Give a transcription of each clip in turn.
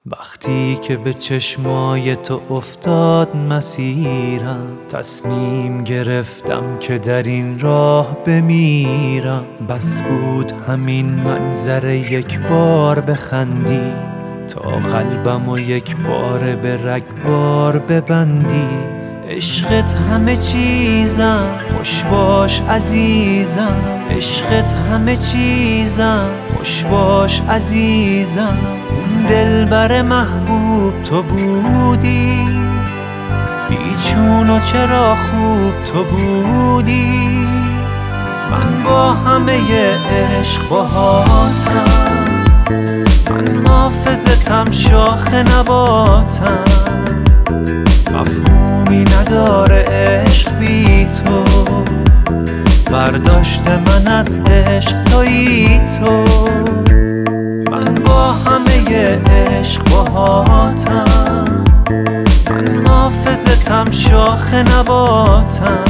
وقتی که به چشمای تو افتاد مسیرم، تصمیم گرفتم که در این راه بمیرم. بس بود همین منظر یک بار بخندی، تا قلبم و یک بار به رگبار ببندی. عشقت همه چیزم، خوش باش عزیزم. عشقت همه چیزم، خوش باش عزیزم. دلبر محبوب تو بودی، بیچون و چرا خوب تو بودی. من با همه عشق باهاتم، من حافظتم شاخ نباتم. مفهومی نداره عشق بی تو، برداشت من از عشق تویی تو. من با همه عشق باهاتم، من حافظتم شاخ نباتم.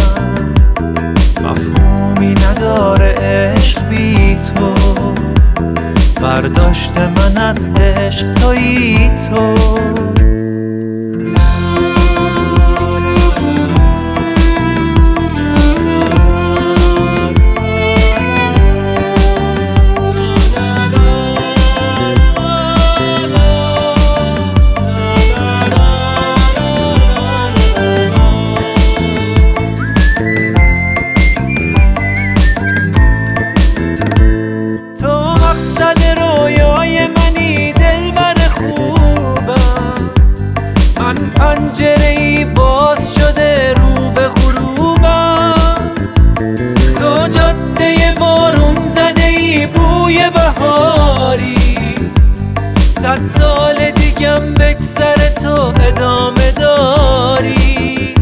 مفهومی نداره عشق بی تو، برداشت من از عشق تویی تو. پنجره‌ای باز شده رو به غروبم، تو جاده بارون زده‌ای بوی بهاری. 100 سال دیگم بگذره تو ادامه داری.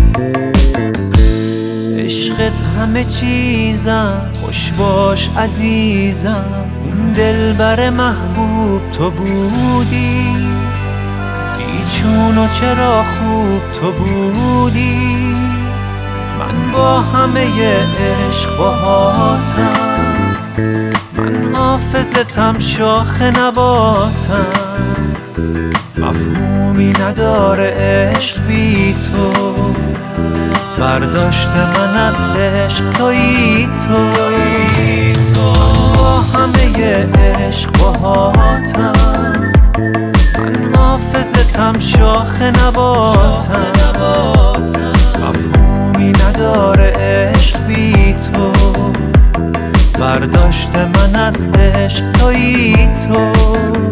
عشقت همه چیزم، خوش باش عزیزم. دلبر محبوب تو بودی، چون و چرا خوب تو بودی. من با همه عشق باهاتم، من حافظتم شاخ نباتم. مفهومی نداره عشق بی تو، برداشت من از عشق تویی تو. من با همه عشق باهاتم، من حافظتم شاخ نباتم. مفهومی نداره عشق بی تو، برداشت من از عشق تویی تو.